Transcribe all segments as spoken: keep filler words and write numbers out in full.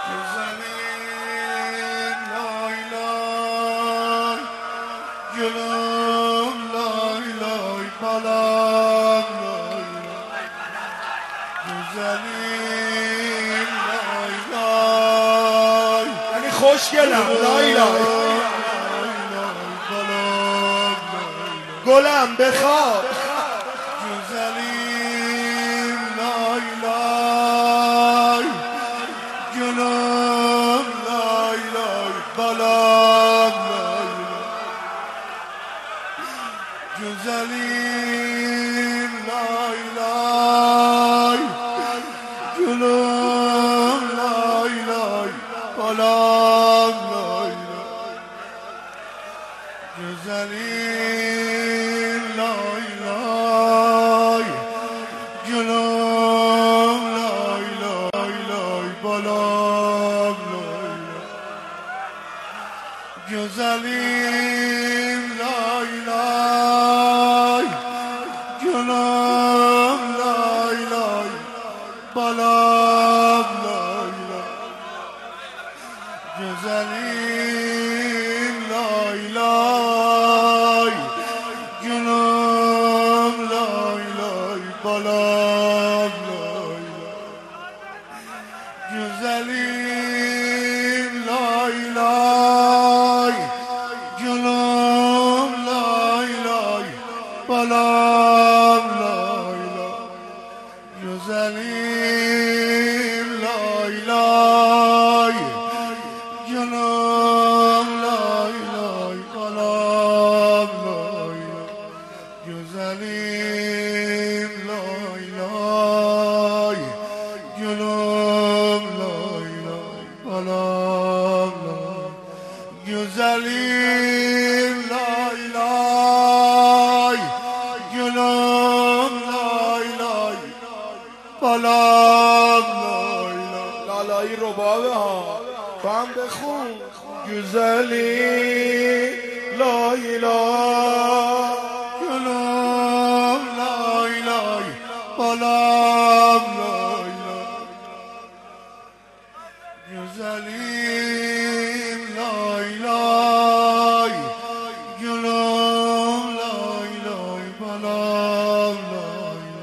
یعنی خوشگلم لای لای گلم بخواب güzelim lay lay gülüm lay lay balam lay lay güzelim lay lay gülüm lay lay balam lay lay güzelim lay lay gülüm lay lay lay balam lay lay güzelim lay lay gülüm lay lay balam lay lay güzelim lay lay gülüm lay lay balam lay lay güzelim lay lay gülüm lay lay balam lay lay güzelim lay lay gülüm lay lay balam lay lay güzelim lay lay gülüm lay lay balam lay güzelim lay lay gülüm lay lay balam lay lay لالایی ربابه ها تو هم بخون güzelim lay lay gülüm lay lay balam lay lay güzelim lay lay gülüm lay lay balam lay lay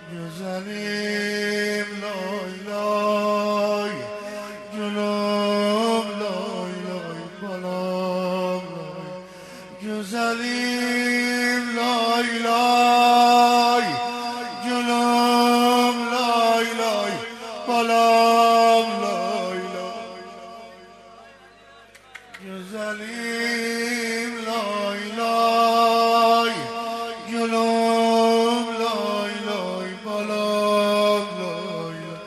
güzelim lay lay gülüm lay lay balam lay güzelim lay lay gülüm lay lay balam lay lay güzelim lay lay gülüm lay lay balam lay lay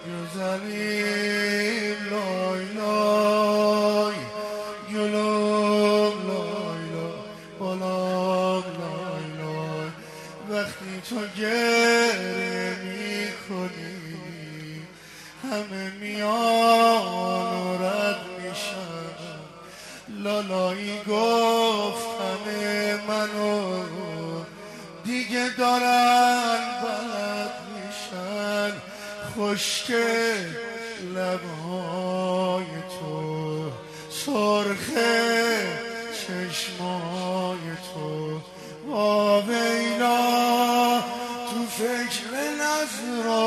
güzelim lay lay gülüm lay lay balam lay lay وقتی تو گریه میکنی همه میان و رد میشن لالایی گفت همه منو دیگه دارن بلد میشن خشک لبهای تو سرخ چشمای تو واویلا تو فکر نظر و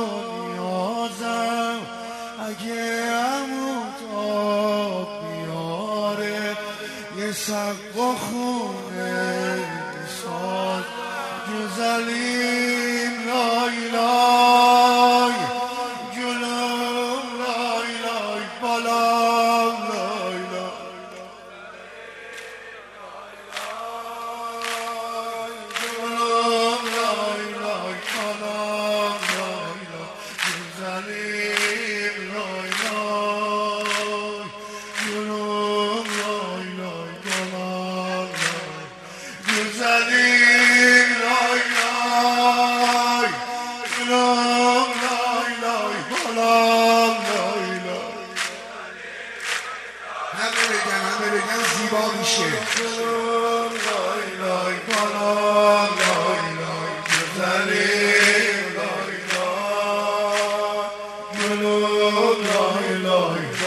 نیازم اگه عمود آب بیاره یه سقف و خونه ساز güzelim lay lay gülüm lay lay balam lay lay gülüm lay lay balam lay lay güzelim lay lay gülüm lay lay balam lay güzelim lay lay gülüm lay lay balam lay lay همه بگن همه بگن زیبا میشه gülüm lay lay balam lay lay güzelim lay lay gülüm لای لای